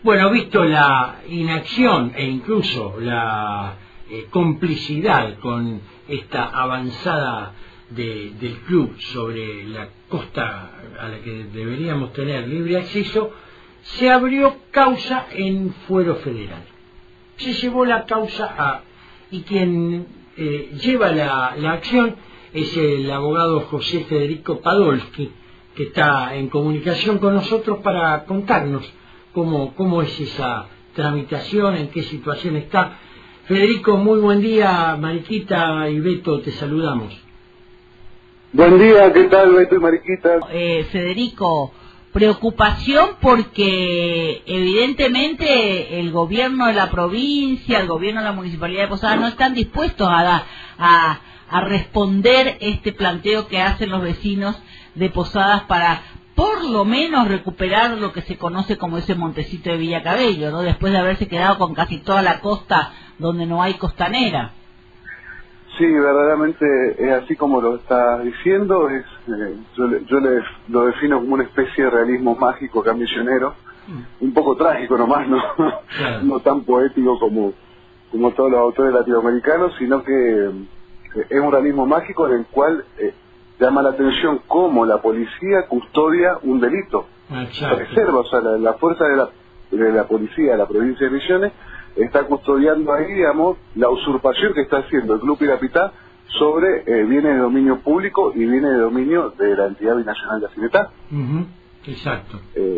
Bueno, visto la inacción e incluso la complicidad con esta avanzada del club sobre la costa a la que deberíamos tener libre acceso, se abrió causa en fuero federal. Se llevó la causa y quien lleva la acción es el abogado José Federico Padolsky, que está en comunicación con nosotros para contarnos cómo es esa tramitación, en qué situación está. Federico, muy buen día. Mariquita y Beto, te saludamos. Buen día, ¿qué tal, Beto y Mariquita? Federico, preocupación porque evidentemente el gobierno de la provincia, el gobierno de la municipalidad de Posadas no están dispuestos a responder este planteo que hacen los vecinos de Posadas para por lo menos recuperar lo que se conoce como ese montecito de Villa Cabello, ¿no? Después de haberse quedado con casi toda la costa donde no hay costanera. Sí, verdaderamente es así como lo estás diciendo. Yo lo defino como una especie de realismo mágico camionero, un poco trágico nomás, ¿no? Claro. No tan poético como todos los autores latinoamericanos, sino que es un realismo mágico en el cual llama la atención cómo la policía custodia un delito. Reserva, o sea, la fuerza de la policía de la provincia de Misiones está custodiando ahí, digamos, la usurpación que está haciendo el Club Pirapitá sobre bienes de dominio público y bienes de dominio de la entidad binacional de Yacyretá. Exacto.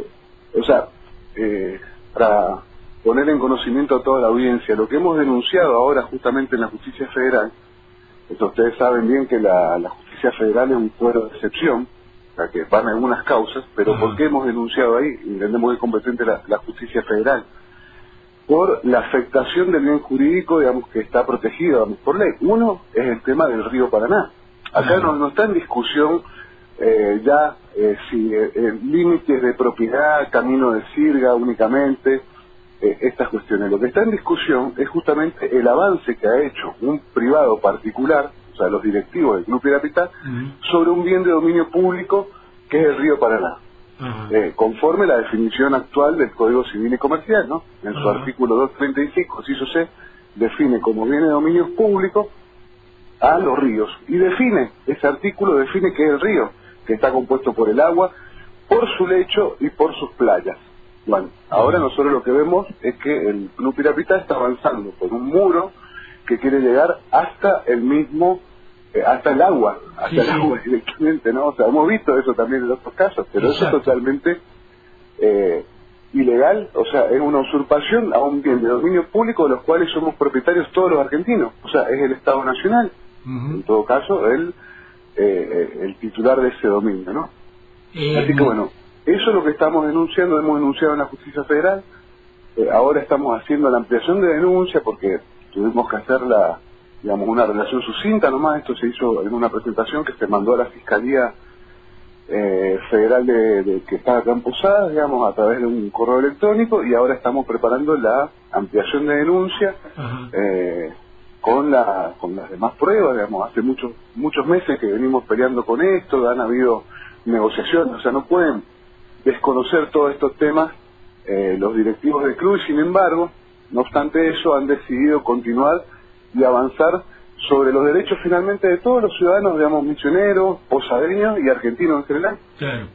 Para poner en conocimiento a toda la audiencia, lo que hemos denunciado ahora justamente en la justicia federal, ustedes saben bien que la justicia federal es un fuero de excepción, o sea, que van algunas causas, pero ¿por qué hemos denunciado ahí? Entendemos que es competente la justicia federal. Por la afectación del bien jurídico, digamos, que está protegido, digamos, por ley. Uno es el tema del río Paraná. Acá no está en discusión si límites de propiedad, camino de sirga únicamente, estas cuestiones. Lo que está en discusión es justamente el avance que ha hecho un privado particular, o sea, los directivos del Club Pirapitá, sobre un bien de dominio público que es el río Paraná. Conforme la definición actual del Código Civil y Comercial, ¿no? En su artículo 235, inciso C, define como bien de dominio público a los ríos. Y ese artículo define que es el río, que está compuesto por el agua, por su lecho y por sus playas. Bueno, ahora nosotros lo que vemos es que el Club Pirapitá está avanzando por un muro que quiere llegar hasta hasta el agua directamente, ¿no? O sea, hemos visto eso también en otros casos, pero eso es totalmente ilegal, o sea, es una usurpación a un bien de dominio público de los cuales somos propietarios todos los argentinos, o sea, es el Estado Nacional, en todo caso, el titular de ese dominio, ¿no? Así que bueno, eso es lo que estamos denunciando, hemos denunciado en la justicia federal, ahora estamos haciendo la ampliación de denuncia porque tuvimos que hacer una relación sucinta nomás. Esto se hizo en una presentación que se mandó a la Fiscalía Federal que está acá en Posadas, digamos, a través de un correo electrónico, y ahora estamos preparando la ampliación de denuncia con las demás pruebas, digamos. Hace muchos meses que venimos peleando con esto, han habido negociaciones, o sea, no pueden desconocer todos estos temas los directivos del club, y sin embargo, no obstante eso, han decidido continuar y avanzar sobre los derechos finalmente de todos los ciudadanos, digamos, misioneros, posadeños y argentinos en general. Claro.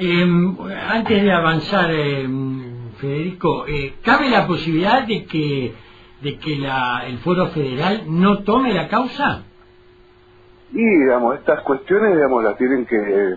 Antes de avanzar, Federico, ¿cabe la posibilidad de que el Foro Federal no tome la causa? Y, digamos, estas cuestiones, digamos, las tienen que,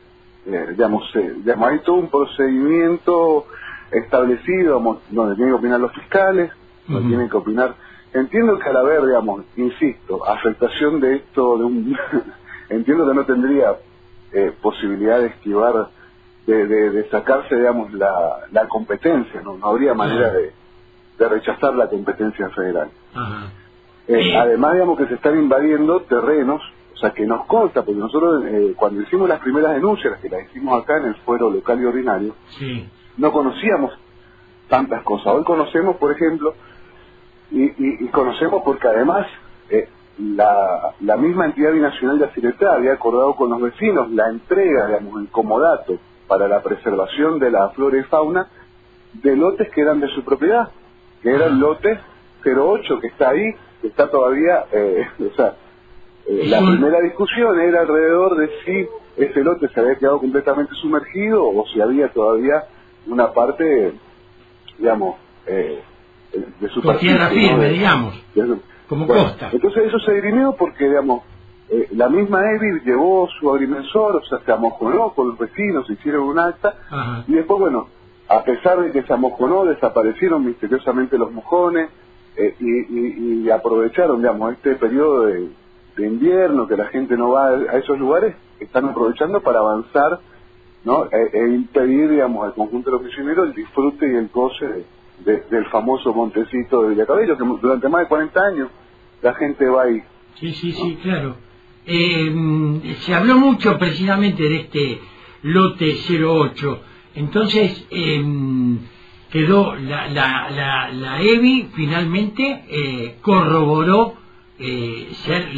hay todo un procedimiento establecido, donde tienen que opinar los fiscales, donde tienen que opinar. Entiendo que al haber, digamos, insisto, afectación de esto, entiendo que no tendría posibilidad de esquivar, de sacarse, digamos, la competencia, ¿no? No habría manera de rechazar la competencia federal. Además, digamos, que se están invadiendo terrenos, o sea, que nos consta, porque nosotros cuando hicimos las primeras denuncias, que las hicimos acá en el fuero local y ordinario, no conocíamos tantas cosas. Hoy conocemos, por ejemplo, y conocemos porque además la misma entidad binacional de Yacyretá había acordado con los vecinos la entrega, digamos, el comodato para la preservación de la flora y fauna de lotes que eran de su propiedad, que era el lote 08 que está ahí, que está todavía, la primera discusión era alrededor de si ese lote se había quedado completamente sumergido o si había todavía una parte, digamos, de superficie. Por tierra firme, ¿no? Digamos, como costa. Entonces eso se dirimió porque, digamos, la misma EBI llevó su agrimensor, o sea, se amojonó con los vecinos, hicieron un acta, y después, bueno, a pesar de que se amojonó, desaparecieron misteriosamente los mojones, y aprovecharon, digamos, este periodo de invierno, que la gente no va a esos lugares, están aprovechando para avanzar, ¿no? E impedir, digamos, al conjunto de los misioneros el disfrute y el goce del famoso montecito de Villacabello, que durante más de 40 años la gente va ahí. Sí, claro. Se habló mucho precisamente de este lote 08, entonces quedó la EBI finalmente corroboró ser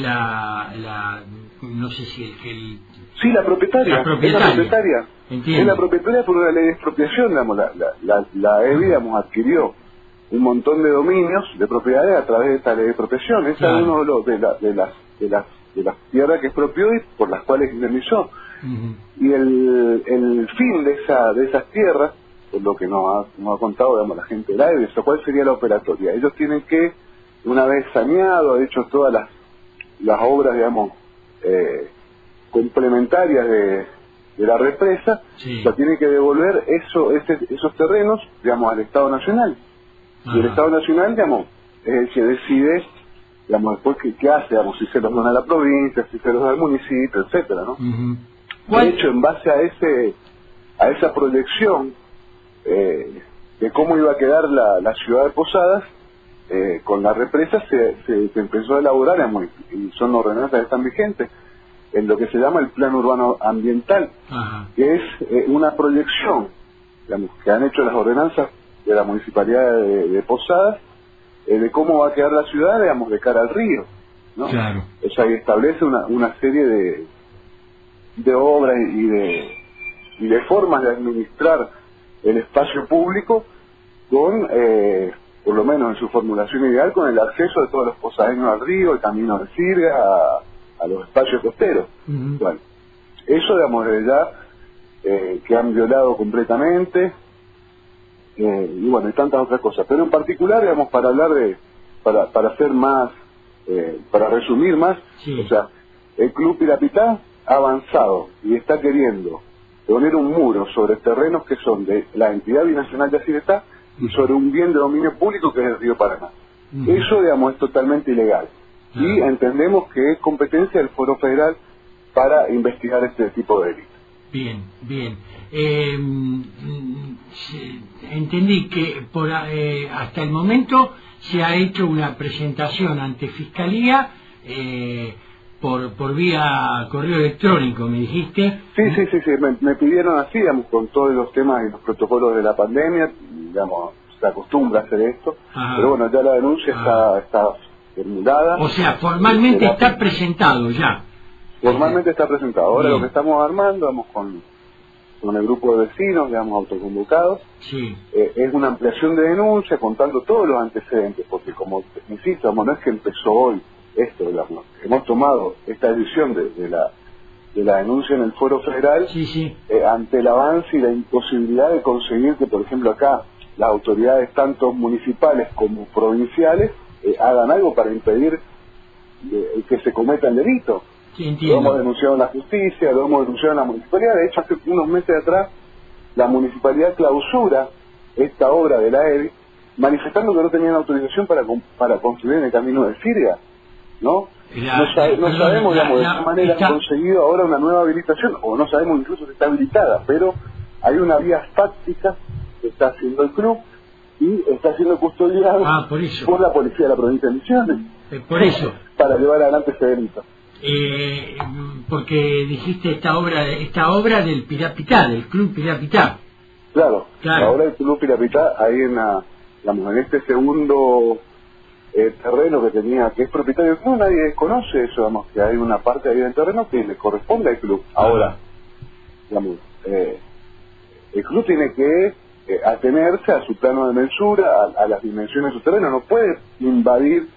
no sé si sí, la propietaria. Entiendo. Es la propietaria por una ley de expropiación, digamos, la EBI, digamos, adquirió un montón de dominios de propiedades a través de esta ley de expropiación. Esa es uno de las tierras que expropió y por las cuales indemnizó. Y el fin de esas tierras, por lo que nos ha contado, digamos, la gente de la EBI, ¿cuál sería la operatoria? Ellos tienen que, una vez saneado, hecho todas las obras, digamos, complementarias de la represa, tienen que devolver esos terrenos, digamos, al Estado Nacional. Y el Estado Nacional, digamos, es el que decide, digamos, después qué hace, digamos, si se los dona a la provincia, si se los da al municipio, etcétera, ¿no? De hecho, en base a esa proyección de cómo iba a quedar la ciudad de Posadas, con la represa se empezó a elaborar, digamos, y son ordenanzas que están vigentes, en lo que se llama el Plan Urbano Ambiental, que es una proyección, digamos, que han hecho las ordenanzas de la Municipalidad de Posadas, de cómo va a quedar la ciudad, digamos, de cara al río, ¿no? Claro. O sea, y establece una serie de obras y de formas de administrar el espacio público con, por lo menos en su formulación ideal, con el acceso de todos los posadeños al río, el camino de Sirga, a los espacios costeros. Bueno, eso, digamos, desde ya que han violado completamente, y bueno, y tantas otras cosas. Pero en particular, digamos, para hablar para hacer más, para resumir más, o sea, el Club Pirapitá ha avanzado y está queriendo poner un muro sobre terrenos que son de la entidad binacional de Yacyretá y sobre un bien de dominio público que es el río Paraná. Eso, digamos, es totalmente ilegal. Y entendemos que es competencia del Foro Federal para investigar este tipo de delitos. Bien. Entendí que hasta el momento se ha hecho una presentación ante Fiscalía por vía correo electrónico, me dijiste. Sí, me pidieron así, digamos, con todos los temas y los protocolos de la pandemia, digamos, se acostumbra a hacer esto, pero bueno, ya la denuncia está terminada. O sea, formalmente está presentado ya. Formalmente está presentado. Ahora lo que estamos armando, vamos con el grupo de vecinos, digamos, autoconvocados, es una ampliación de denuncia contando todos los antecedentes, porque como insisto, no es que empezó hoy esto, digamos, hemos tomado esta decisión de la denuncia en el Foro Federal ante el avance y la imposibilidad de conseguir que, por ejemplo, acá las autoridades tanto municipales como provinciales hagan algo para impedir que se cometa el delito. Lo hemos denunciado en la justicia, lo hemos denunciado en la municipalidad. De hecho, hace unos meses atrás la municipalidad clausura esta obra de la EBI, manifestando que no tenían autorización para construir en el camino de Sirga, ¿no? No sabemos, digamos, de qué manera han conseguido ahora una nueva habilitación, o no sabemos incluso si está habilitada, pero hay una vía fáctica que está haciendo el club y está siendo custodiado por la policía de la provincia de Misiones. Por eso. Para llevar adelante este delito. Porque dijiste esta obra del Pirapitá, del Club Pirapitá. Claro. La obra del Club Pirapitá, ahí en este segundo terreno que tenía, que es propietario del club, nadie desconoce eso, digamos, que hay una parte ahí del terreno que le corresponde al club. Ahora, digamos, el club tiene que atenerse a su plano de mensura, a las dimensiones de su terreno, no puede invadir,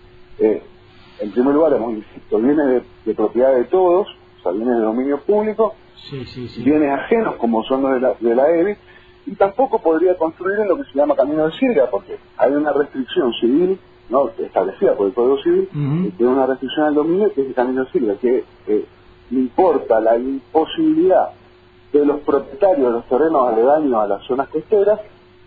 en primer lugar, insisto, viene de propiedad de todos, o sea, viene de dominio público, bienes ajenos como son los de la EBI, y tampoco podría construir en lo que se llama camino de sirga, porque hay una restricción civil, no establecida por el Código Civil, tiene una restricción al dominio que es el camino de sirga, que importa la imposibilidad de los propietarios de los terrenos aledaños a las zonas costeras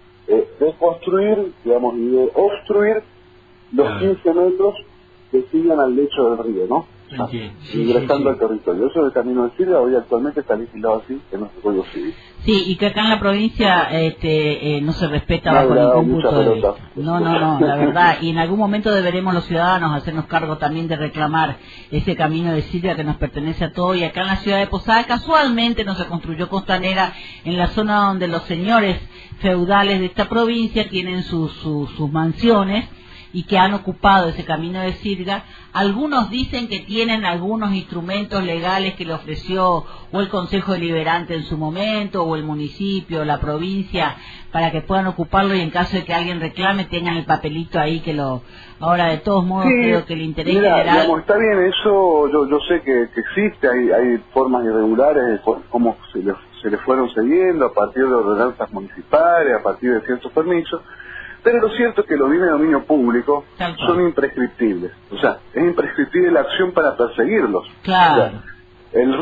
de construir, digamos, y de obstruir los 15 metros que sigan al lecho del río, ¿no? Ingresando al territorio. Eso del camino de sirga hoy actualmente está legislado así en nuestro Código Civil. Sí, y que acá en la provincia no se respeta bajo ningún punto de vista. No, la verdad, y en algún momento deberemos los ciudadanos hacernos cargo también de reclamar ese camino de sirga que nos pertenece a todos, y acá en la ciudad de Posada casualmente no se construyó costanera en la zona donde los señores feudales de esta provincia tienen sus mansiones y que han ocupado ese camino de sirga. Algunos dicen que tienen algunos instrumentos legales que le ofreció o el Consejo Deliberante en su momento, o el municipio, o la provincia, para que puedan ocuparlo, y en caso de que alguien reclame tengan el papelito ahí que lo... Ahora, de todos modos, creo que el interés general... Digamos, está bien, eso yo sé que existe, hay formas irregulares de cómo se le fueron cediendo a partir de ordenanzas municipales, a partir de ciertos permisos. Pero lo cierto es que los bienes de dominio público son imprescriptibles. O sea, es imprescriptible la acción para perseguirlos. Claro. O sea, el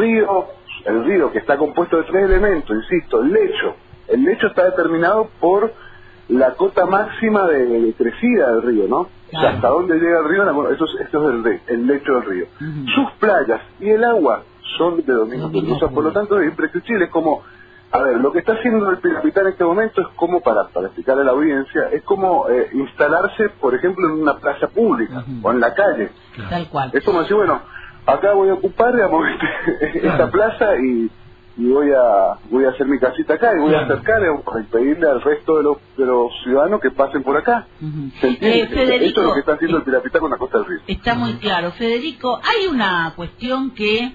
río que está compuesto de 3 elementos, insisto, el lecho está determinado por la cota máxima de crecida del río, ¿no? Claro. O sea, hasta dónde llega el río, eso es el lecho del río. Sus playas y el agua son de dominio público. O sea, por lo tanto, es imprescriptible. Es como... A ver, lo que está haciendo el Pirapitá en este momento es como, para explicarle a la audiencia, es como instalarse, por ejemplo, en una plaza pública o en la calle. Tal cual. Es como decir, bueno, acá voy a ocupar, digamos, esta plaza y voy a hacer mi casita acá y voy a acercar, para pedirle al resto de los ciudadanos que pasen por acá. ¿Se entiende? Federico, esto es lo que está haciendo el Pirapitá con la Costa del Río. Está muy claro. Federico, hay una cuestión que...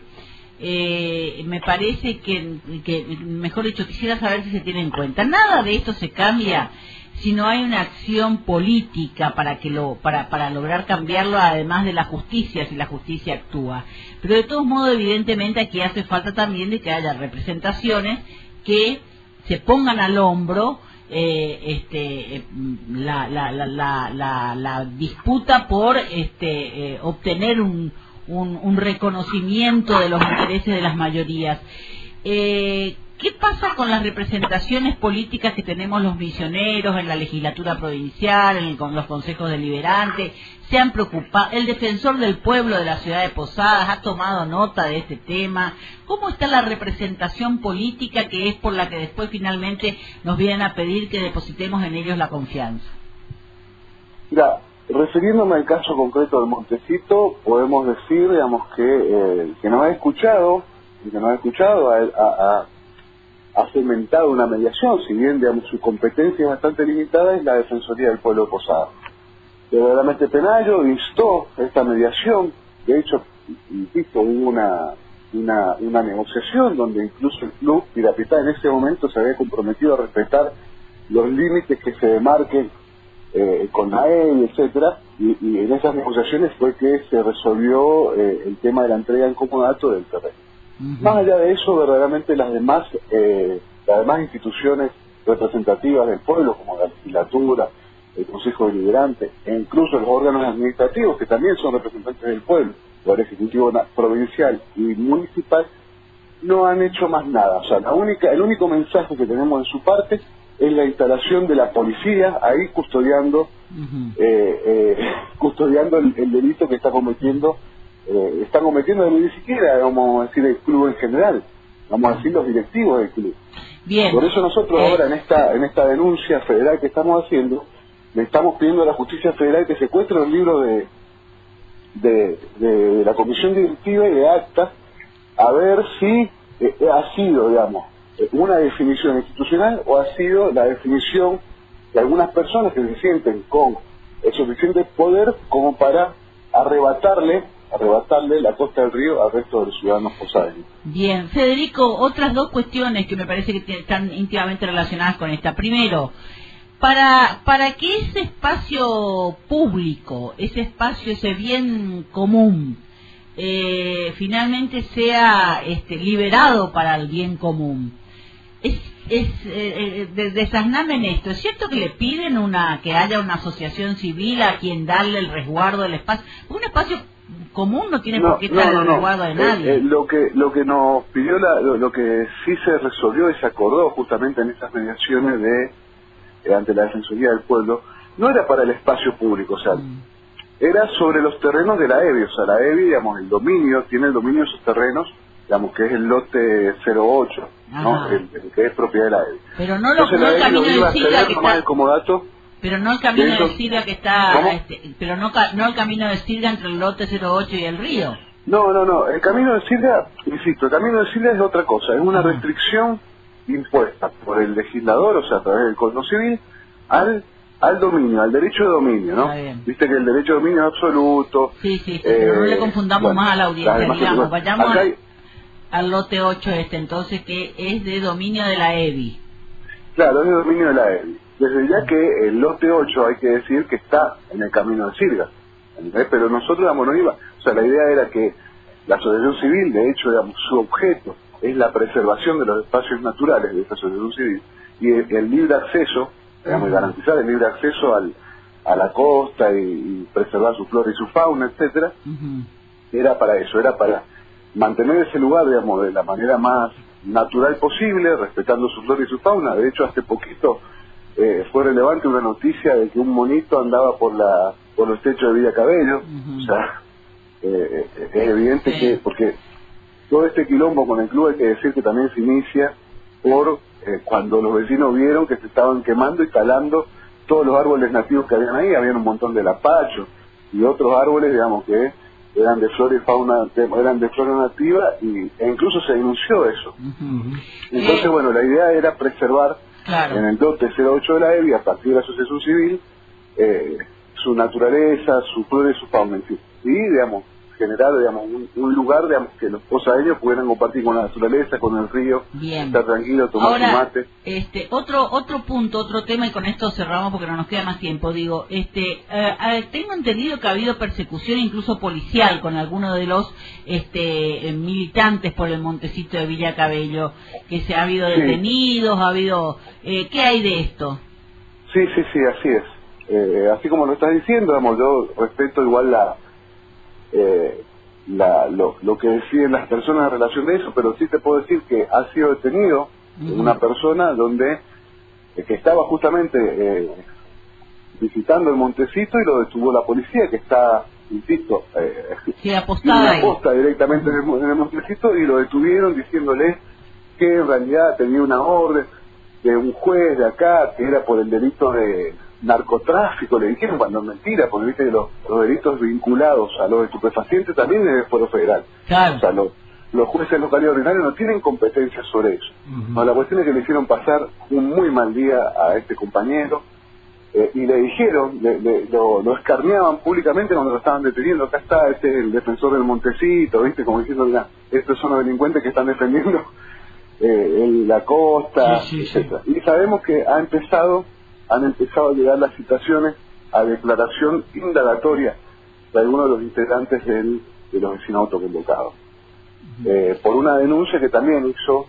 me parece que, mejor dicho, quisiera saber si se tiene en cuenta. Nada de esto se cambia si no hay una acción política para lograr cambiarlo, además de la justicia, si la justicia actúa. Pero de todos modos, evidentemente, aquí hace falta también de que haya representaciones que se pongan al hombro la disputa por obtener un reconocimiento de los intereses de las mayorías. ¿Qué pasa con las representaciones políticas que tenemos los misioneros en la legislatura provincial, con los consejos deliberantes? ¿Se han preocupado? ¿El defensor del pueblo de la ciudad de Posadas ha tomado nota de este tema? ¿Cómo está la representación política, que es por la que después finalmente nos vienen a pedir que depositemos en ellos la confianza? Mira, refiriéndome al caso concreto del Montecito, podemos decir, digamos, que nos ha escuchado, ha fomentado una mediación, si bien, digamos, su competencia es bastante limitada, es la Defensoría del Pueblo de Posadas. Verdaderamente Penayo instó esta mediación. De hecho, insisto, hubo una negociación donde incluso el club Pirapitá en ese momento se había comprometido a respetar los límites que se demarquen con la EBI, etcétera, y en esas negociaciones fue que se resolvió el tema de la entrega en comodato del terreno. Más allá de eso, verdaderamente las demás instituciones representativas del pueblo, como la legislatura, el Consejo Deliberante, e incluso los órganos administrativos, que también son representantes del pueblo, el Ejecutivo provincial y municipal, no han hecho más nada. O sea, el único mensaje que tenemos de su parte es la instalación de la policía ahí custodiando el delito que está cometiendo ni siquiera, vamos a decir, el club en general, vamos a decir los directivos del club. Bien. Por eso nosotros ahora en esta denuncia federal que estamos haciendo, le estamos pidiendo a la justicia federal que secuestre los libros de la comisión directiva y de actas, a ver si ha sido, digamos, una definición institucional o ha sido la definición de algunas personas que se sienten con el suficiente poder como para arrebatarle arrebatarle la costa del río al resto de los ciudadanos posadeños. Bien, Federico, otras dos cuestiones que me parece que están íntimamente relacionadas con esta. Primero, para que ese espacio público, ese espacio, ese bien común, finalmente sea liberado para el bien común, desasname en esto. ¿Es cierto que le piden que haya una asociación civil a quien darle el resguardo del espacio? Un espacio común no tiene por qué estar el resguardo de nadie. Lo que nos pidió, lo que sí se resolvió y se acordó justamente en esas mediaciones ante la Defensoría del Pueblo, no era para el espacio público, o sea, era sobre los terrenos de la EBI. O sea, la EBI, digamos, tiene el dominio de esos terrenos, digamos, que es el lote 08, ¿no? El que es propiedad de la EBI. Pero no el camino de Silva que está... como dato, pero no el camino de Silva que está... pero no el camino de Silva entre el lote 08 y el río. No, el camino de Silva, insisto, el camino de Silva es otra cosa, es una restricción impuesta por el legislador, o sea, a través del Código Civil, al dominio, al derecho de dominio, ¿no? Viste que el derecho de dominio es absoluto. Sí, pero no le confundamos más a la audiencia, digamos, vayamos al lote 8 entonces, que es de dominio de la EBI. Claro, es de dominio de la EBI. Desde ya que el lote 8 hay que decir que está en el camino de Silva, pero nosotros, digamos, no iba, o sea, la idea era que la asociación civil, de hecho, digamos, su objeto es la preservación de los espacios naturales de esta asociación civil y el libre acceso, digamos, garantizar el libre acceso a la costa y preservar su flora y su fauna, etcétera. Era para eso, era para mantener ese lugar, digamos, de la manera más natural posible, respetando su flora y su fauna. De hecho, hace poquito fue relevante una noticia de que un monito andaba por los techos de Villa Cabello. O sea, es evidente que, porque todo este quilombo con el club, hay que decir que también se inicia por cuando los vecinos vieron que se estaban quemando y talando todos los árboles nativos que habían ahí. Habían un montón de lapacho y otros árboles, digamos, que eran de flora y fauna, eran de flora nativa, e incluso se denunció eso. Entonces, bueno, la idea era preservar en el lote 08 de la EBI, a partir de la asociación civil, su naturaleza, su flora y su fauna en sí. Y, digamos, generar, digamos, un lugar, digamos, que los posadeños pudieran compartir con la naturaleza, con el río, estar tranquilo, tomar su mate. Otro punto, otro tema, y con esto cerramos porque no nos queda más tiempo. Digo, tengo entendido que ha habido persecución incluso policial con algunos de los militantes por el Montecito de Villa Cabello, que se ha habido detenidos, ha habido... ¿qué hay de esto? Sí, así es. Así como lo estás diciendo, digamos, yo respeto igual lo que deciden las personas en relación de eso, pero sí te puedo decir que ha sido detenido una persona que estaba justamente visitando el Montecito, y lo detuvo la policía, que está, insisto, aposta directamente en el Montecito, y lo detuvieron diciéndole que en realidad tenía una orden de un juez de acá que era por el delito de narcotráfico. Le dijeron, cuando es mentira, porque viste que los delitos vinculados a los estupefacientes también es el Fuero Federal. Claro. O sea, los jueces locales ordinarios no tienen competencia sobre eso. No, la cuestión es que le hicieron pasar un muy mal día a este compañero, y le dijeron, lo escarneaban públicamente cuando lo estaban deteniendo. Acá está, este es el defensor del Montecito, viste, como diciendo, mira, estos son los delincuentes que están defendiendo la costa, etcétera. Y sabemos que han empezado a llegar las citaciones a declaración indagatoria de algunos de los integrantes de los vecinos autoconvocados, por una denuncia que también hizo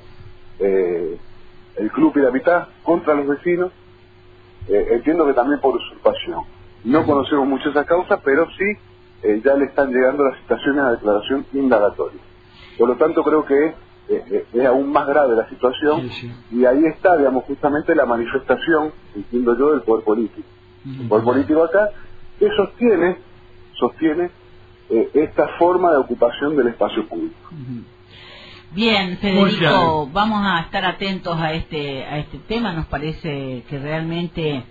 el Club Piramitá contra los vecinos. Entiendo que también por usurpación. No conocemos mucho esa causa, pero sí ya le están llegando las citaciones a declaración indagatoria. Por lo tanto, creo que es aún más grave la situación, y ahí está, digamos, justamente la manifestación, entiendo yo, del poder político. El poder político acá, que sostiene esta forma de ocupación del espacio público. Bien, Federico, vamos a estar atentos a este tema. Nos parece que realmente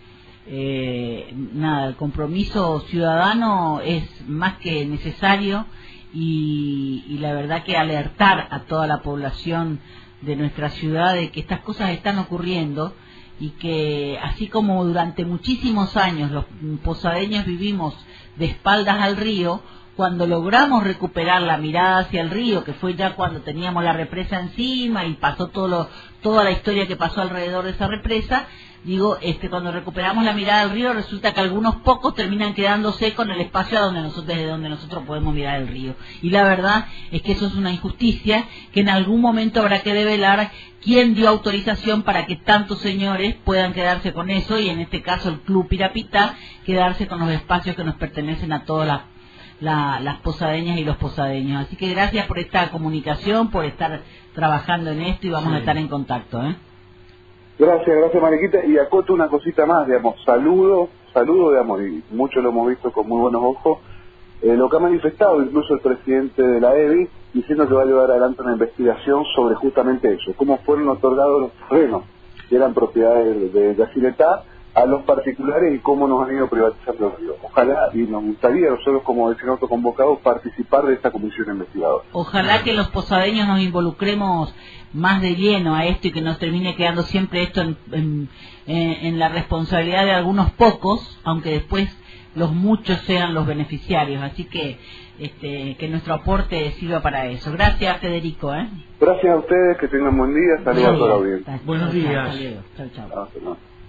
el compromiso ciudadano es más que necesario, y la verdad que alertar a toda la población de nuestra ciudad de que estas cosas están ocurriendo, y que así como durante muchísimos años los posadeños vivimos de espaldas al río, cuando logramos recuperar la mirada hacia el río, que fue ya cuando teníamos la represa encima y pasó toda la historia que pasó alrededor de esa represa, digo, cuando recuperamos la mirada del río, resulta que algunos pocos terminan quedándose con el espacio desde donde nosotros podemos mirar el río. Y la verdad es que eso es una injusticia que en algún momento habrá que develar quién dio autorización para que tantos señores puedan quedarse con eso, y en este caso el Club Pirapitá, quedarse con los espacios que nos pertenecen a todas las posadeñas y los posadeños. Así que gracias por esta comunicación, por estar trabajando en esto, y vamos a estar en contacto, Gracias, Mariquita. Y acoto una cosita más, digamos, saludo, digamos, y mucho lo hemos visto con muy buenos ojos, lo que ha manifestado incluso el presidente de la EBI, diciendo que va a llevar adelante una investigación sobre justamente eso, cómo fueron otorgados los terrenos que eran propiedades de Yacyretá a los particulares y cómo nos han ido privatizando los ríos. Ojalá, y nos gustaría nosotros como vecinos autoconvocados participar de esta comisión investigadora. Ojalá que los posadeños nos involucremos más de lleno a esto y que nos termine quedando siempre esto en la responsabilidad de algunos pocos, aunque después los muchos sean los beneficiarios. Así que nuestro aporte sirva para eso. Gracias, Federico. Gracias a ustedes, que tengan buen día. Saludos a toda la audiencia. Buenos días. Chao, chao.